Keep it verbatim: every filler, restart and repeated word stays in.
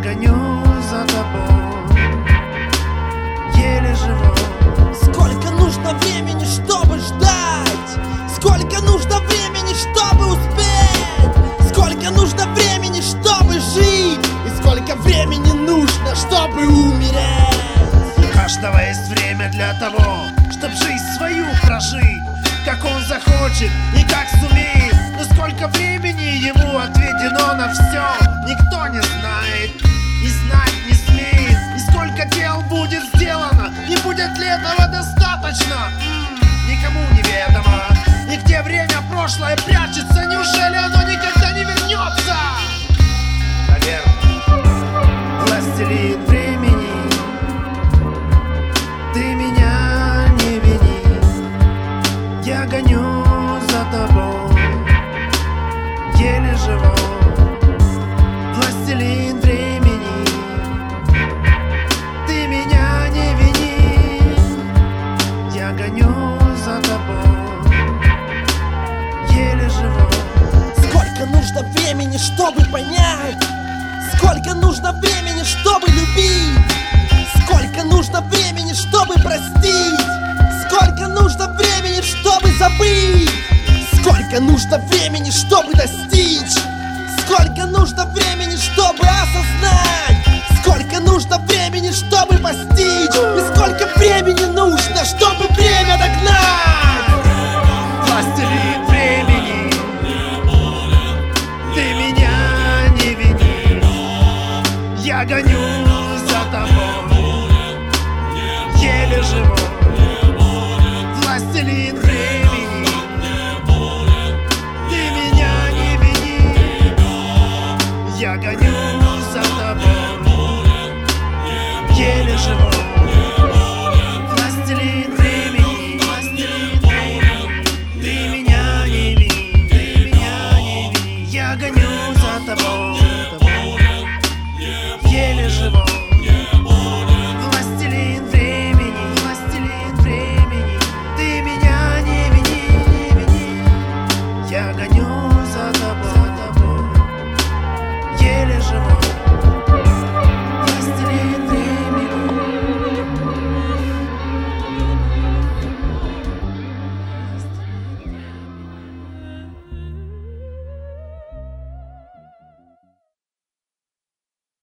гоню за тобой, еле живу. Сколько нужно времени, чтобы ждать? Сколько нужно времени, чтобы успеть? Сколько нужно времени, чтобы жить? И сколько времени нужно, чтобы умереть? У каждого есть время для того, чтоб жизнь свою прожить, как он захочет и как сумеет. Но сколько времени ему отведено на все, никто не знает и знать не смеет. И сколько дел будет сделано, и будет ли этого достаточно, М-м, никому не ведомо. И где время прошлое прячется, неужели оно никогда не вернется? Наверное, властелин времени, ты меня не вини, я гоню за тобой, еле живу. Властелин времени, ты меня не вини, я гоню за тобой, еле живу. Сколько нужно времени, чтобы понять? Сколько нужно времени, чтобы любить? Сколько нужно времени, чтобы простить? Сколько нужно времени, чтобы забыть? Сколько нужно времени, чтобы достичь? Сколько нужно времени, чтобы осознать? Сколько нужно времени, чтобы постичь? И сколько времени нужно, чтобы время догнать? Властелин времени, ты меня не вини, я гоню за тобой, еле живу. Властелин времени, ты меня не вини, я гоню за тобой, еле живу. Властелин времени, ты меня не вини, ты меня не вини, я гоню за тобой.